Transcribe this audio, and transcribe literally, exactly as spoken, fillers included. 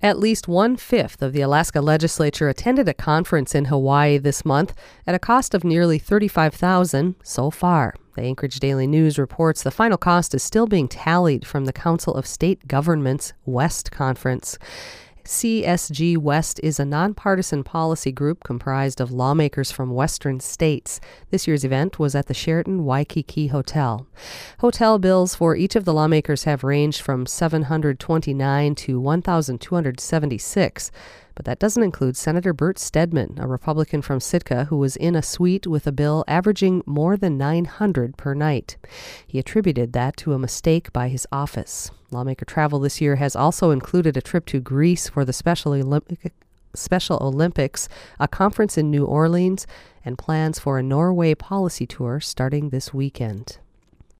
At least one-fifth of the Alaska legislature attended a conference in Hawaii this month at a cost of nearly thirty-five thousand dollars so far. The Anchorage Daily News reports the final cost is still being tallied from the Council of State Governments West Conference. C S G West is a nonpartisan policy group comprised of lawmakers from western states. This year's event was at the Sheraton Waikiki Hotel. Hotel bills for each of the lawmakers have ranged from seven hundred twenty-nine dollars to one thousand two hundred seventy-six dollars. But that doesn't include Senator Bert Stedman, a Republican from Sitka who was in a suite with a bill averaging more than nine hundred dollars per night. He attributed that to a mistake by his office. Lawmaker travel this year has also included a trip to Greece for the Special Olympic Special Olympics, a conference in New Orleans, and plans for a Norway policy tour starting this weekend.